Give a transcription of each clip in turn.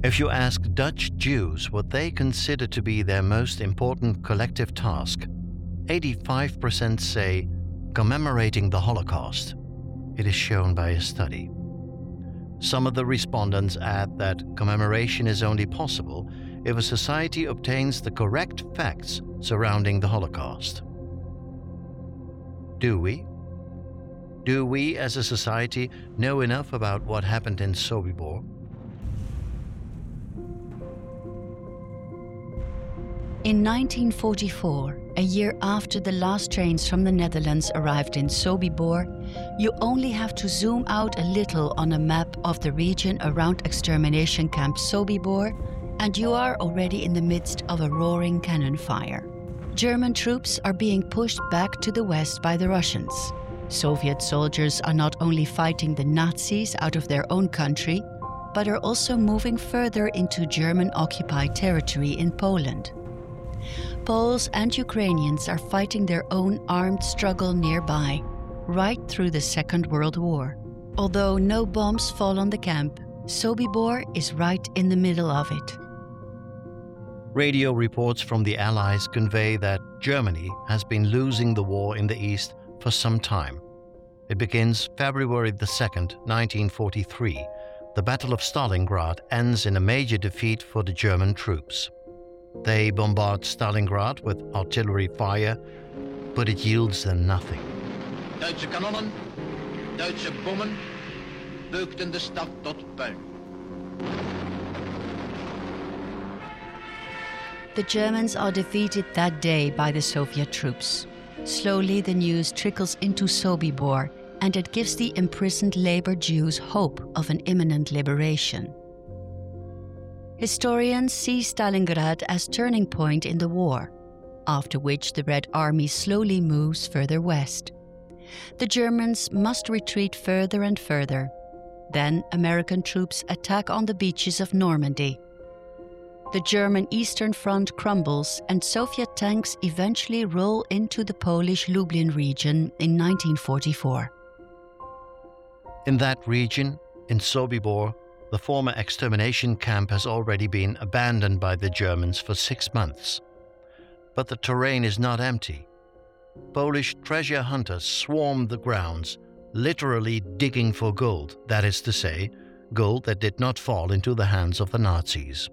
If you ask Dutch Jews what they consider to be their most important collective task, 85% say commemorating the Holocaust. It is shown by a study. Some of the respondents add that commemoration is only possible if a society obtains the correct facts surrounding the Holocaust. Do we? Do we as a society know enough about what happened in Sobibor? In 1944, a year after the last trains from the Netherlands arrived in Sobibor, you only have to zoom out a little on a map of the region around extermination camp Sobibor, and you are already in the midst of a roaring cannon fire. German troops are being pushed back to the west by the Russians. Soviet soldiers are not only fighting the Nazis out of their own country, but are also moving further into German-occupied territory in Poland. Poles and Ukrainians are fighting their own armed struggle nearby, right through the Second World War. Although no bombs fall on the camp, Sobibor is right in the middle of it. Radio reports from the Allies convey that Germany has been losing the war in the East for some time. It begins February 2nd, 1943. The Battle of Stalingrad ends in a major defeat for the German troops. They bombard Stalingrad with artillery fire, but it yields them nothing. Duitse kanonnen, Duitse bommen, beukten de stad tot puin. The Germans are defeated that day by the Soviet troops. Slowly the news trickles into Sobibor, and it gives the imprisoned labor Jews hope of an imminent liberation. Historians see Stalingrad as turning point in the war, after which the Red Army slowly moves further west. The Germans must retreat further and further. Then American troops attack on the beaches of Normandy. The German Eastern Front crumbles and Soviet tanks eventually roll into the Polish Lublin region in 1944. In that region, in Sobibor, the former extermination camp has already been abandoned by the Germans for 6 months. But the terrain is not empty. Polish treasure hunters swarm the grounds, literally digging for gold, that is to say, gold that did not fall into the hands of the Nazis.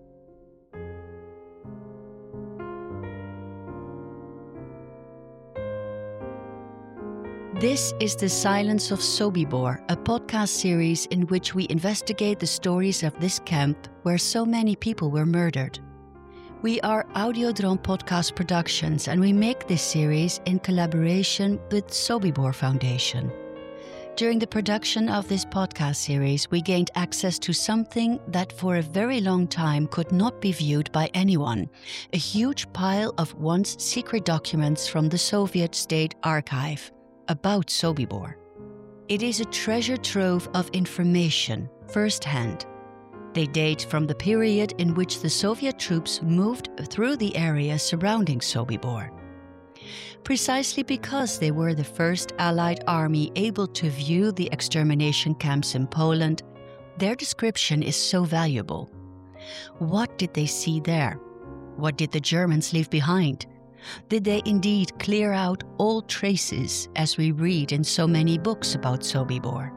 This is The Silence of Sobibor, a podcast series in which we investigate the stories of this camp where so many people were murdered. We are Audiodroom Podcast Productions, and we make this series in collaboration with Sobibor Foundation. During the production of this podcast series, we gained access to something that for a very long time could not be viewed by anyone, a huge pile of once secret documents from the Soviet State Archive about Sobibor. It is a treasure trove of information, first-hand. They date from the period in which the Soviet troops moved through the area surrounding Sobibor. Precisely because they were the first Allied army able to view the extermination camps in Poland, their description is so valuable. What did they see there? What did the Germans leave behind? Did they indeed clear out all traces, as we read in so many books about Sobibor?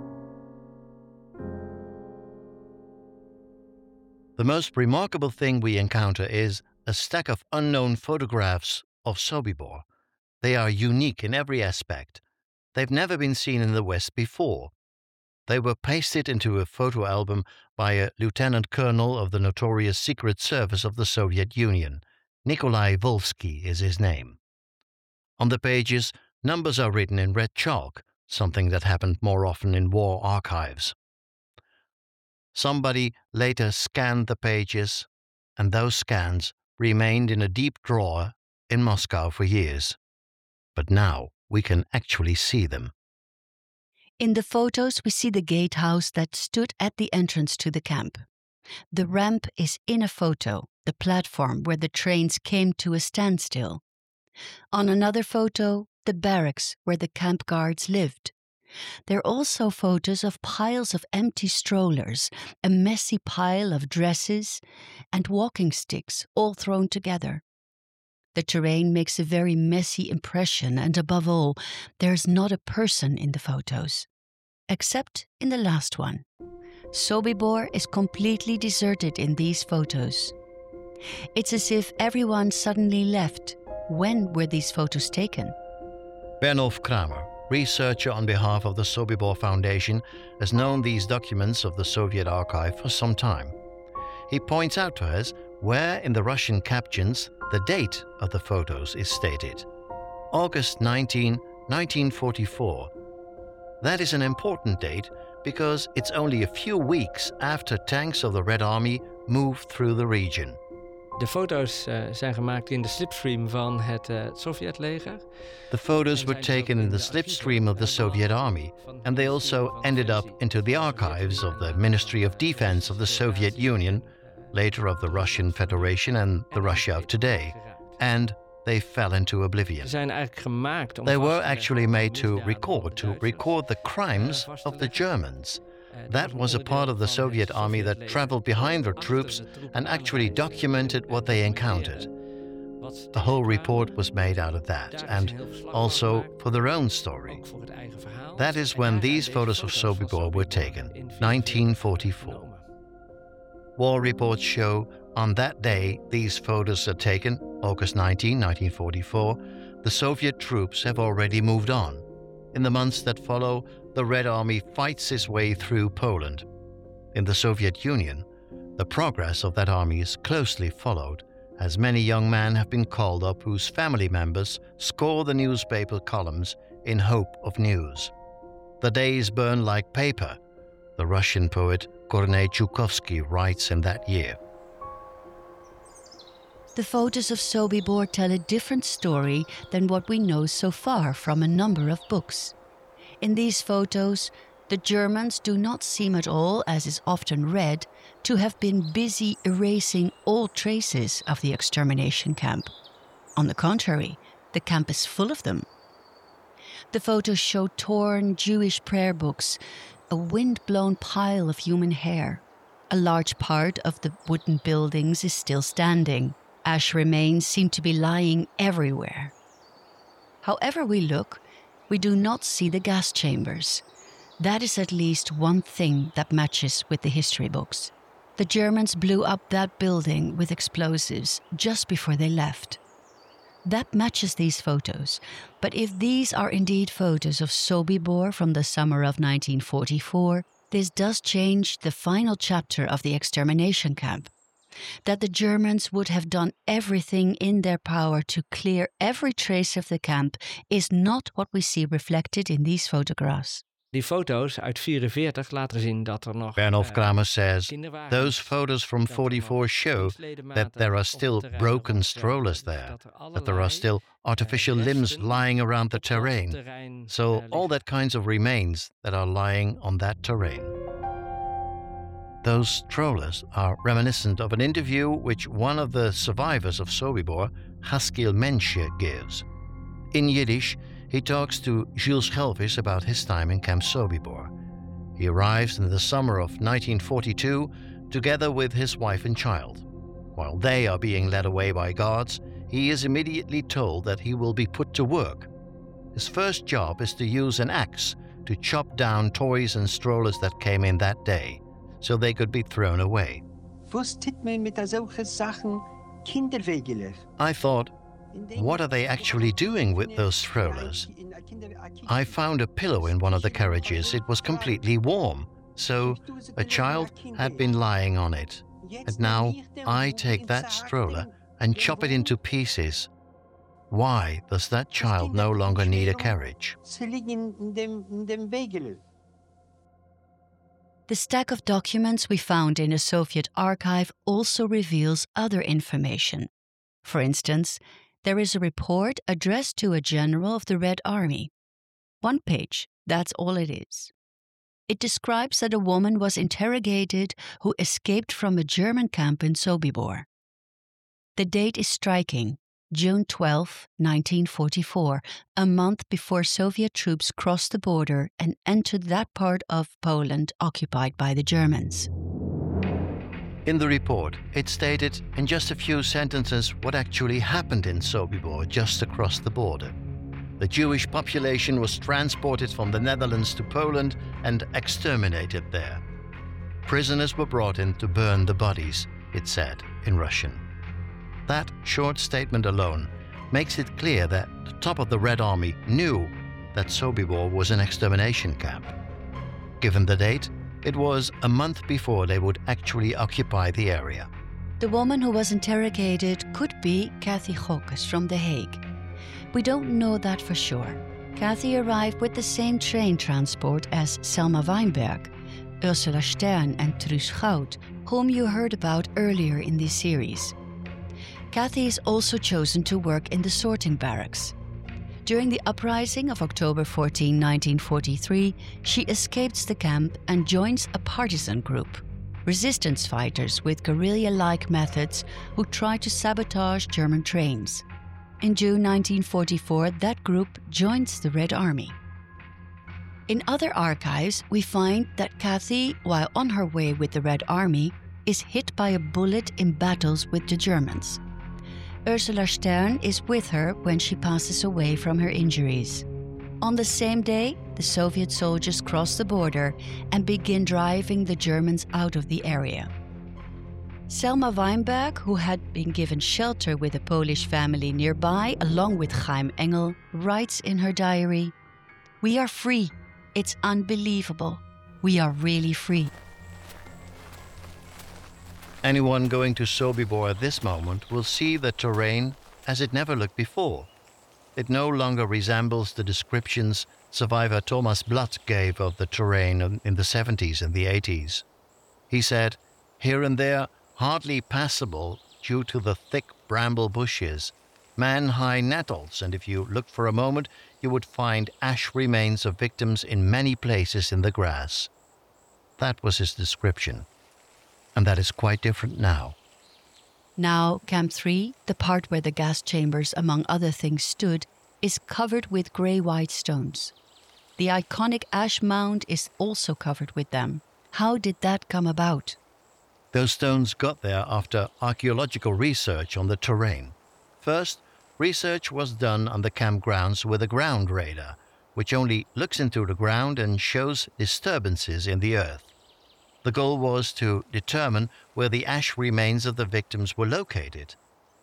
The most remarkable thing we encounter is a stack of unknown photographs of Sobibor. They are unique in every aspect. They've never been seen in the West before. They were pasted into a photo album by a lieutenant colonel of the notorious Secret Service of the Soviet Union. Nikolai Volsky is his name. On the pages, numbers are written in red chalk, something that happened more often in war archives. Somebody later scanned the pages, and those scans remained in a deep drawer in Moscow for years. But now we can actually see them. In the photos, we see the gatehouse that stood at the entrance to the camp. The ramp is in a photo, the platform where the trains came to a standstill. On another photo, the barracks where the camp guards lived. There are also photos of piles of empty strollers, a messy pile of dresses, and walking sticks all thrown together. The terrain makes a very messy impression, and above all, there's not a person in the photos. Except in the last one. Sobibor is completely deserted in these photos. It's as if everyone suddenly left. When were these photos taken? Bernulf Kramer, researcher on behalf of the Sobibor Foundation, has known these documents of the Soviet archive for some time. He points out to us where in the Russian captions the date of the photos is stated. August 19, 1944. That is an important date because it's only a few weeks after tanks of the Red Army moved through the region. De foto's zijn gemaakt in de slipstream van het Sovjetleger. The photos were taken in the slipstream of the Soviet Army, and they also ended up into the archives of the Ministry of Defense of the Soviet Union, later of the Russian Federation and the Russia of today, and they fell into oblivion. They were actually made to record the crimes of the Germans. That was a part of the Soviet army that traveled behind their troops and actually documented what they encountered. The whole report was made out of that, and also for their own story. That is when these photos of Sobibor were taken, 1944. War reports show on that day these photos are taken, August 19, 1944, the Soviet troops have already moved on. In the months that follow, the Red Army fights its way through Poland. In the Soviet Union, the progress of that army is closely followed, as many young men have been called up whose family members score the newspaper columns in hope of news. The days burn like paper, the Russian poet Kornei Chukovsky writes in that year. The photos of Sobibor tell a different story than what we know so far from a number of books. In these photos, the Germans do not seem at all, as is often read, to have been busy erasing all traces of the extermination camp. On the contrary, the camp is full of them. The photos show torn Jewish prayer books, a wind-blown pile of human hair. A large part of the wooden buildings is still standing. Ash remains seem to be lying everywhere. However we look, we do not see the gas chambers. That is at least one thing that matches with the history books. The Germans blew up that building with explosives just before they left. That matches these photos, but if these are indeed photos of Sobibor from the summer of 1944, this does change the final chapter of the extermination camp. That the Germans would have done everything in their power to clear every trace of the camp is not what we see reflected in these photographs. Die foto's uit 44 laten zien dat er nog... Bernulf Kramer says, those photos from 44 show that there are still broken strollers there, that there are still artificial limbs lying around the terrain. So all that kinds of remains that are lying on that terrain. Those strollers are reminiscent of an interview which one of the survivors of Sobibor, Haskell Mensche, gives. In Yiddish, he talks to Jules Schelvis about his time in Camp Sobibor. He arrives in the summer of 1942 together with his wife and child. While they are being led away by guards, he is immediately told that he will be put to work. His first job is to use an axe to chop down toys and strollers that came in that day, so they could be thrown away. I thought, what are they actually doing with those strollers? I found a pillow in one of the carriages. It was completely warm, so a child had been lying on it. And now I take that stroller and chop it into pieces. Why does that child no longer need a carriage? The stack of documents we found in a Soviet archive also reveals other information. For instance, there is a report addressed to a general of the Red Army. One page, that's all it is. It describes that a woman was interrogated who escaped from a German camp in Sobibor. The date is striking, June 12, 1944, a month before Soviet troops crossed the border and entered that part of Poland occupied by the Germans. In the report, it stated in just a few sentences what actually happened in Sobibor just across the border. The Jewish population was transported from the Netherlands to Poland and exterminated there. Prisoners were brought in to burn the bodies, it said in Russian. That short statement alone makes it clear that the top of the Red Army knew that Sobibor was an extermination camp. Given the date, it was a month before they would actually occupy the area. The woman who was interrogated could be Kathy Gokes from The Hague. We don't know that for sure. Kathy arrived with the same train transport as Selma Weinberg, Ursula Stern and Truus Goud, whom you heard about earlier in this series. Kathy is also chosen to work in the sorting barracks. During the uprising of October 14, 1943, she escapes the camp and joins a partisan group, resistance fighters with guerrilla-like methods who try to sabotage German trains. In June 1944, that group joins the Red Army. In other archives, we find that Kathy, while on her way with the Red Army, is hit by a bullet in battles with the Germans. Ursula Stern is with her when she passes away from her injuries. On the same day, the Soviet soldiers cross the border and begin driving the Germans out of the area. Selma Weinberg, who had been given shelter with a Polish family nearby, along with Chaim Engel, writes in her diary, "We are free. It's unbelievable. We are really free." Anyone going to Sobibor at this moment will see the terrain as it never looked before. It no longer resembles the descriptions survivor Thomas Blatt gave of the terrain in the 70s and the 80s. He said, here and there, hardly passable due to the thick bramble bushes, man-high nettles, and if you looked for a moment, you would find ash remains of victims in many places in the grass. That was his description. And that is quite different now. Now, Camp 3, the part where the gas chambers, among other things, stood, is covered with grey-white stones. The iconic ash mound is also covered with them. How did that come about? Those stones got there after archaeological research on the terrain. First, research was done on the campgrounds with a ground radar, which only looks into the ground and shows disturbances in the earth. The goal was to determine where the ash remains of the victims were located.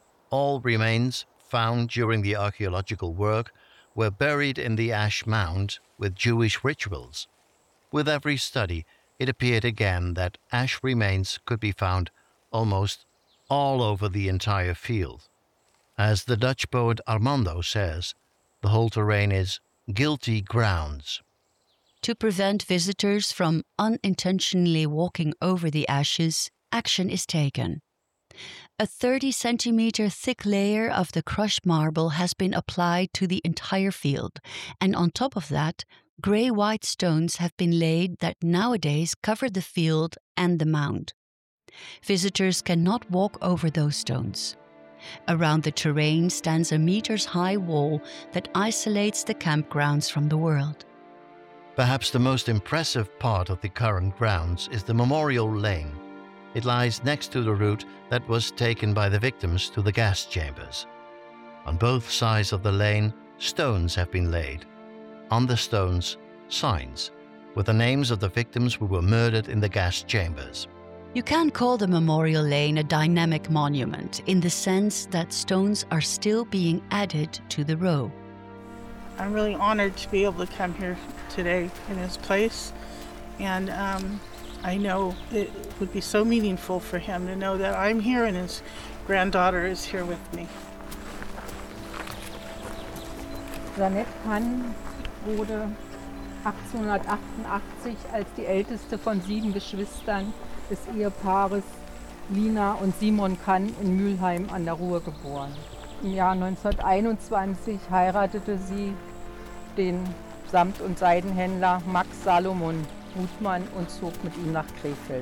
All remains found during the archaeological work were buried in the ash mound with Jewish rituals. With every study, it appeared again that ash remains could be found almost all over the entire field. As the Dutch poet Armando says, the whole terrain is guilty grounds. To prevent visitors from unintentionally walking over the ashes, action is taken. A 30-centimeter thick layer of the crushed marble has been applied to the entire field, and on top of that, grey-white stones have been laid that nowadays cover the field and the mound. Visitors cannot walk over those stones. Around the terrain stands a meters-high wall that isolates the campgrounds from the world. Perhaps the most impressive part of the current grounds is the Memorial Lane. It lies next to the route that was taken by the victims to the gas chambers. On both sides of the lane, stones have been laid. On the stones, signs with the names of the victims who were murdered in the gas chambers. You can call the Memorial Lane a dynamic monument in the sense that stones are still being added to the row. I'm really honored to be able to come here today in his place, and I know it would be so meaningful for him to know that I'm here and his granddaughter is here with me. Jeanette Kann wurde 1888 als die älteste von 7 Geschwistern des Ehepaares Lina und Simon Kann in Mülheim an der Ruhr geboren. Im Jahr 1921 heiratete sie den Samt- und Seidenhändler Max Salomon Gutmann und zog mit ihm nach Krefeld.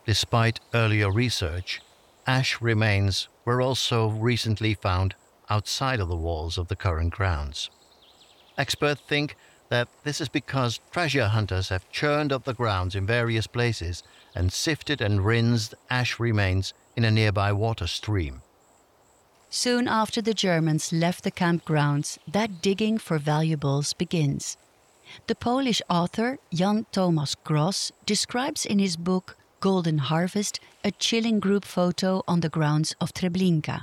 Despite earlier research, ash remains were also recently found outside of the walls of the current grounds. Experts think that this is because treasure hunters have churned up the grounds in various places and sifted and rinsed ash remains in a nearby water stream. Soon after the Germans left the campgrounds, that digging for valuables begins. The Polish author Jan Thomas Gross describes in his book Golden Harvest a chilling group photo on the grounds of Treblinka.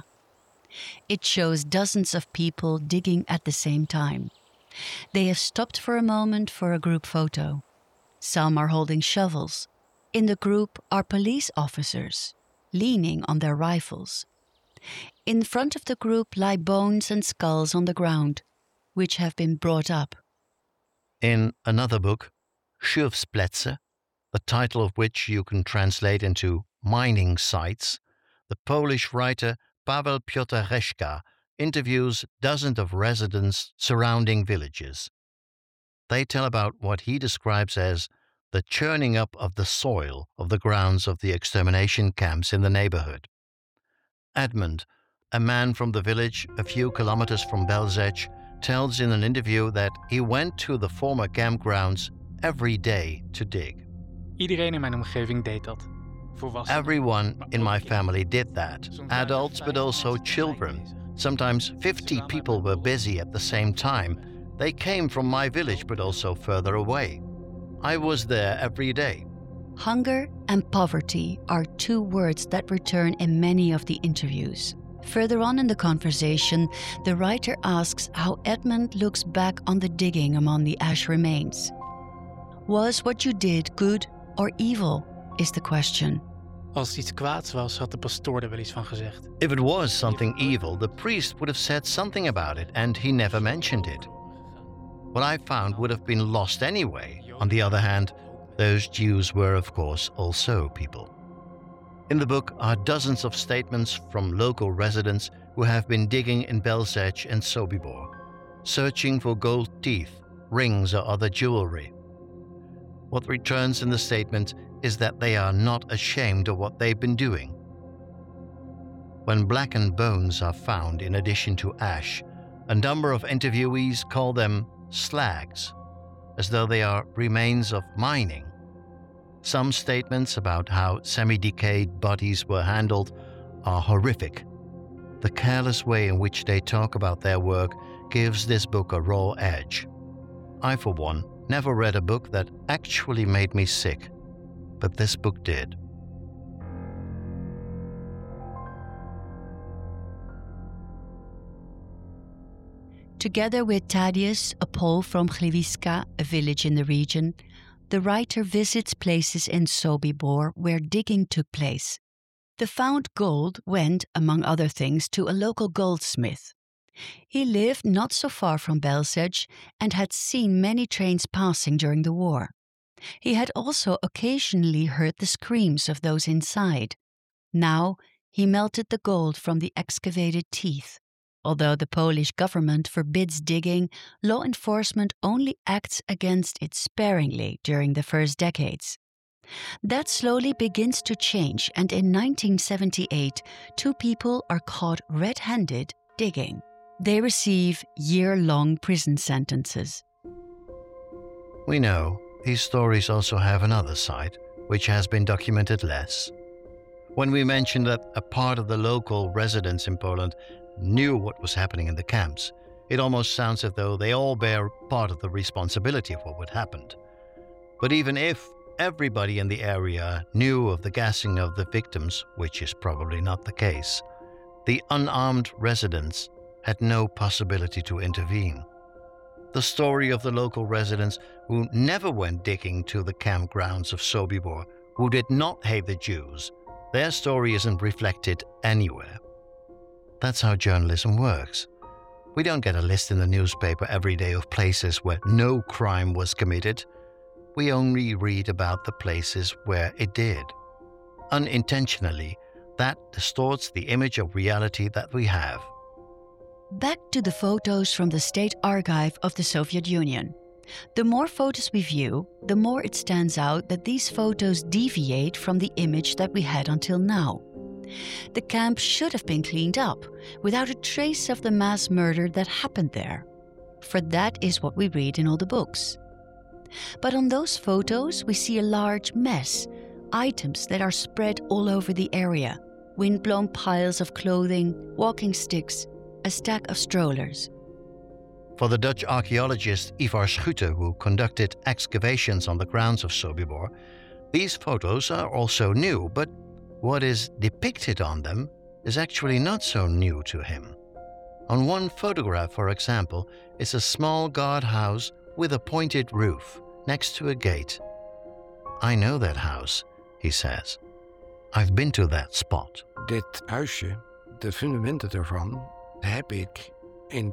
It shows dozens of people digging at the same time. They have stopped for a moment for a group photo. Some are holding shovels. In the group are police officers, leaning on their rifles. In front of the group lie bones and skulls on the ground, which have been brought up. In another book, Schürfsplätze, the title of which you can translate into mining sites, the Polish writer Paweł Piotr Reszka interviews dozens of residents surrounding villages. They tell about what he describes as the churning up of the soil of the grounds of the extermination camps in the neighborhood. Edmund, a man from the village a few kilometers from Belzec, tells in an interview that he went to the former campgrounds every day to dig. Iedereen in mijn omgeving deed dat. Everyone in my family did that, adults but also children. Sometimes 50 people were busy at the same time. They came from my village but also further away. I was there every day. Hunger and poverty are two words that return in many of the interviews. Further on in the conversation, the writer asks how Edmund looks back on the digging among the ash remains. Was what you did good or evil, is the question. Als het iets kwaads was, had de pastoor er wel iets van gezegd. If it was something evil, the priest would have said something about it, and he never mentioned it. What I found would have been lost anyway. On the other hand, those Jews were, of course, also people. In the book are dozens of statements from local residents who have been digging in Belzec and Sobibor, searching for gold teeth, rings or other jewelry. What returns in the statement is that they are not ashamed of what they've been doing. When blackened bones are found in addition to ash, a number of interviewees call them slags, as though they are remains of mining. Some statements about how semi-decayed bodies were handled are horrific. The careless way in which they talk about their work gives this book a raw edge. I, for one, never read a book that actually made me sick, but this book did. Together with Thaddeus, a Pole from Gliwice, a village in the region, the writer visits places in Sobibor where digging took place. The found gold went, among other things, to a local goldsmith. He lived not so far from Belzec and had seen many trains passing during the war. He had also occasionally heard the screams of those inside. Now he melted the gold from the excavated teeth. Although the Polish government forbids digging, law enforcement only acts against it sparingly during the first decades. That slowly begins to change, and in 1978, 2 people are caught red-handed digging. They receive year-long prison sentences. We know these stories also have another side, which has been documented less. When we mentioned that a part of the local residents in Poland knew what was happening in the camps, it almost sounds as though they all bear part of the responsibility for what happened. But even if everybody in the area knew of the gassing of the victims, which is probably not the case, the unarmed residents had no possibility to intervene. The story of the local residents who never went digging to the campgrounds of Sobibor, who did not hate the Jews, their story isn't reflected anywhere. That's how journalism works. We don't get a list in the newspaper every day of places where no crime was committed. We only read about the places where it did. Unintentionally, that distorts the image of reality that we have. Back to the photos from the State Archive of the Soviet Union. The more photos we view, the more it stands out that these photos deviate from the image that we had until now. The camp should have been cleaned up, without a trace of the mass murder that happened there. For that is what we read in all the books. But on those photos, we see a large mess, items that are spread all over the area, windblown piles of clothing, walking sticks, a stack of strollers. For the Dutch archaeologist Ivar Schutte, who conducted excavations on the grounds of Sobibor, these photos are also new, but what is depicted on them is actually not so new to him. On one photograph, for example, is a small guardhouse with a pointed roof next to a gate. I know that house, he says. I've been to that spot. Dit huisje, de fundamenten ervan, heb ik in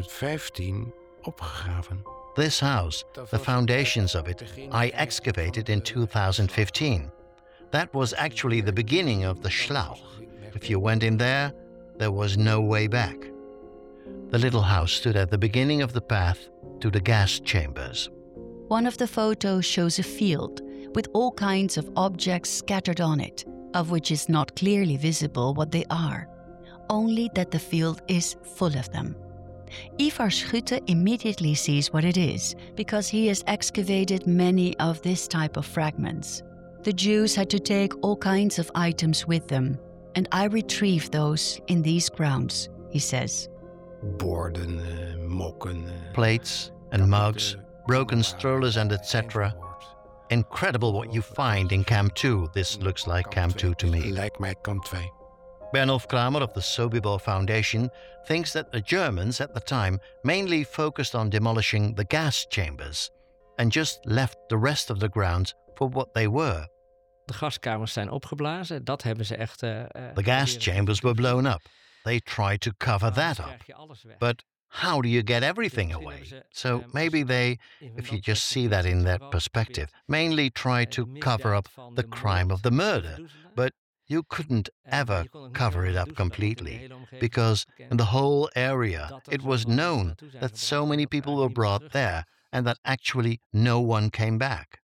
2015 opgegraven. This house, the foundations of it, I excavated in 2015. That was actually the beginning of the Schlauch. If you went in there was no way back. The little house stood at the beginning of the path to the gas chambers. One of the photos shows a field with all kinds of objects scattered on it, of which is not clearly visible what they are, only that the field is full of them. Ivar Schutte immediately sees what it is, because he has excavated many of this type of fragments. The Jews had to take all kinds of items with them, and I retrieved those in these grounds, he says. Borden, mokken, plates and mugs, broken strollers and etc. Incredible what you find in Camp 2. This looks like Camp 2 to me. Lijkt mij Kamp 2. Bernulf Kramer of the Sobibor Foundation thinks that the Germans at the time mainly focused on demolishing the gas chambers and just left the rest of the grounds for what they were. De gaskamers zijn opgeblazen, dat hebben ze echt... The gas chambers were blown up. They tried to cover that up. But how do you get everything away? So maybe they, if you just see that in that perspective, mainly tried to cover up the crime of the murder. But you couldn't ever cover it up completely, because in the whole area it was known that so many people were brought there and that actually no one came back.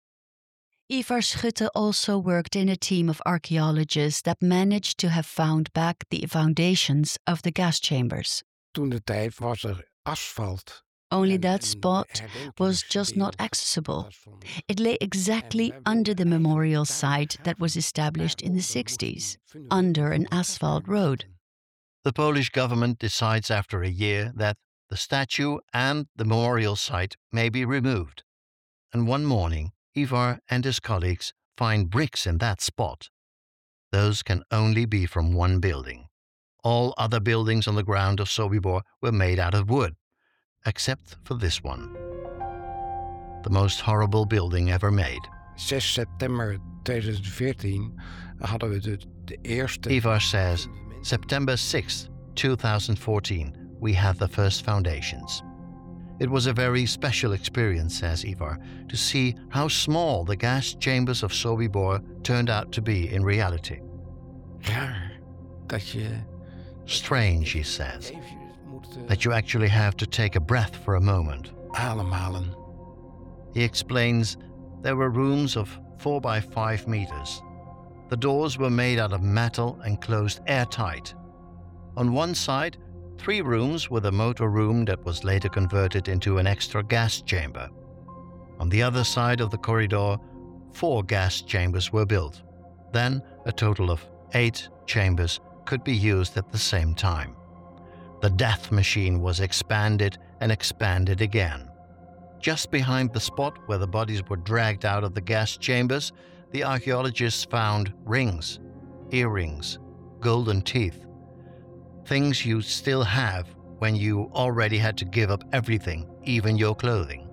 Ivar Schutte also worked in a team of archaeologists that managed to have found back the foundations of the gas chambers. Toentertijd was asfalt. Only that spot was just not accessible. It lay exactly under the memorial site that was established in the 60s, under an asphalt road. The Polish government decides after a year that the statue and the memorial site may be removed. And one morning, Ivar and his colleagues find bricks in that spot. Those can only be from one building. All other buildings on the ground of Sobibor were made out of wood, except for this one. The most horrible building ever made. 6 september 2014 hadden we de eerste... Ivar says, September 6, 2014, we had the first foundations. It was a very special experience, says Ivar, to see how small the gas chambers of Sobibor turned out to be in reality. Raar dat je... Strange, he says, that you actually have to take a breath for a moment. Ademhalen. He explains there were rooms of 4 by 5 meters. The doors were made out of metal and closed airtight. On one side, 3 rooms with a motor room that was later converted into an extra gas chamber. On the other side of the corridor, 4 gas chambers were built. Then a total of 8 chambers could be used at the same time. The death machine was expanded and expanded again. Just behind the spot where the bodies were dragged out of the gas chambers, the archaeologists found rings, earrings, golden teeth, things you still have when you already had to give up everything, even your clothing.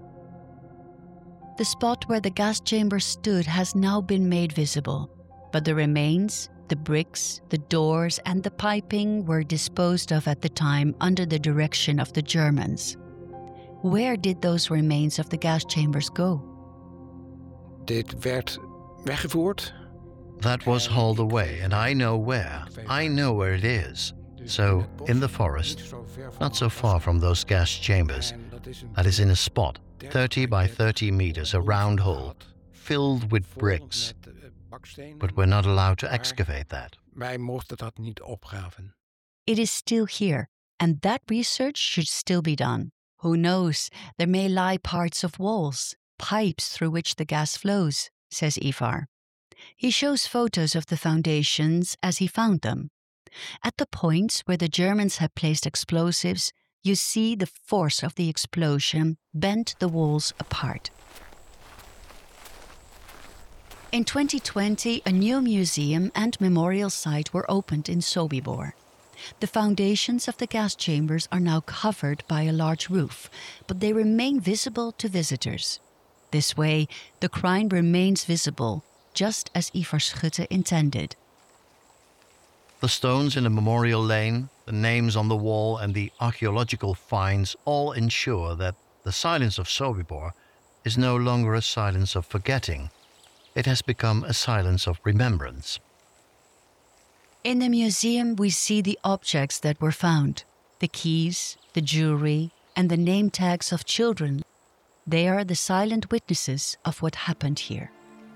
The spot where the gas chamber stood has now been made visible, but the remains, the bricks, the doors and the piping were disposed of at the time under the direction of the Germans. Where did those remains of the gas chambers go? Dit werd weggevoerd. That was hauled away, and I know where. I know where it is. So, in the forest, not so far from those gas chambers, that is in a spot 30 by 30 meters, a round hole, filled with bricks. But we're not allowed to excavate that. Wij mochten dat niet opgraven. It is still here, and that research should still be done. Who knows, there may lie parts of walls, pipes through which the gas flows, says Ivar. He shows photos of the foundations as he found them. At the points where the Germans had placed explosives, you see the force of the explosion bent the walls apart. In 2020, a new museum and memorial site were opened in Sobibor. The foundations of the gas chambers are now covered by a large roof, but they remain visible to visitors. This way, the crime remains visible, just as Ivar Schutte intended. The stones in the memorial lane, the names on the wall, and the archaeological finds all ensure that the silence of Sobibor is no longer a silence of forgetting. It has become a silence of remembrance. In the museum, we see the objects that were found, the keys, the jewelry, and the name tags of children. They are the silent witnesses of what happened here.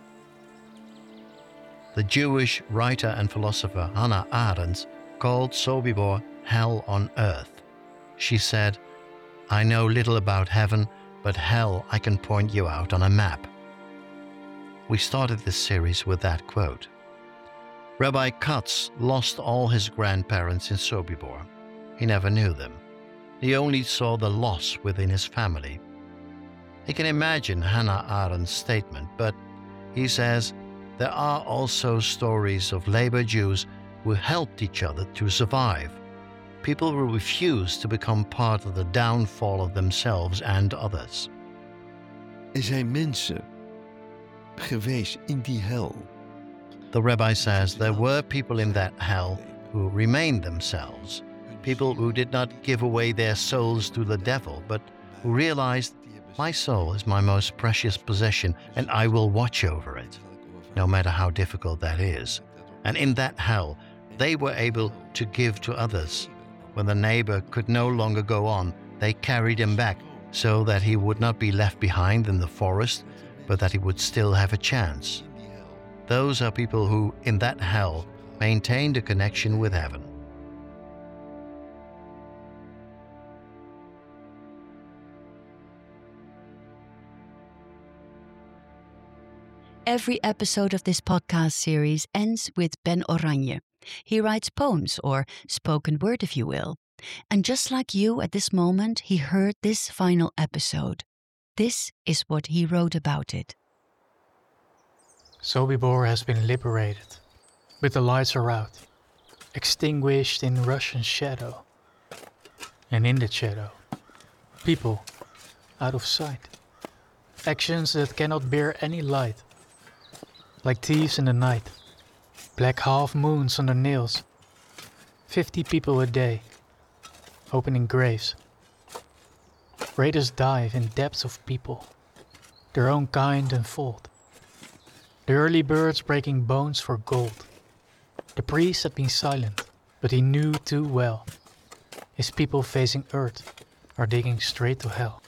The Jewish writer and philosopher Hannah Arendt called Sobibor hell on earth. She said, "I know little about heaven, but hell I can point you out on a map." We started this series with that quote. Rabbi Katz lost all his grandparents in Sobibor. He never knew them. He only saw the loss within his family. He can imagine Hannah Arendt's statement, but he says, there are also stories of labor Jews who helped each other to survive. People who refused to become part of the downfall of themselves and others. Er zijn mensen geweest in die hel. The rabbi says there were people in that hell who remained themselves, people who did not give away their souls to the devil, but who realized, my soul is my most precious possession and I will watch over it, no matter how difficult that is. And in that hell, they were able to give to others. When the neighbor could no longer go on, they carried him back so that he would not be left behind in the forest, but that he would still have a chance. Those are people who, in that hell, maintained a connection with heaven. Every episode of this podcast series ends with Ben Oranje. He writes poems, or spoken word if you will. And just like you at this moment, he heard this final episode. This is what he wrote about it. Sobibor has been liberated, but the lights are out, extinguished in Russian shadow. And in the shadow, people out of sight. Actions that cannot bear any light. Like thieves in the night, black half moons on their nails. 50 people a day, opening graves. Raiders dive in depths of people, their own kind and fault. The early birds breaking bones for gold. The priest had been silent, but he knew too well. His people facing earth are digging straight to hell.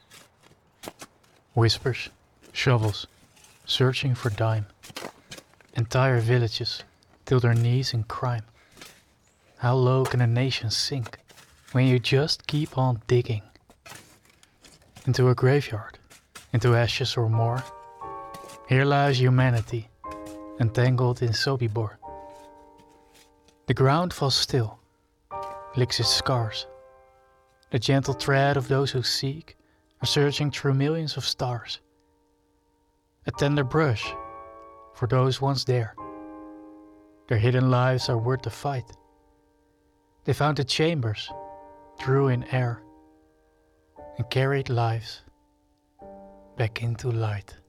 Whispers, shovels, searching for dime. Entire villages till their knees in crime. How low can a nation sink when you just keep on digging? Into a graveyard, into ashes or more. Here lies humanity, entangled in Sobibor. The ground falls still, licks its scars. The gentle tread of those who seek are searching through millions of stars. A tender brush for those once there. Their hidden lives are worth the fight. They found the chambers, drew in air, and carried lives back into light.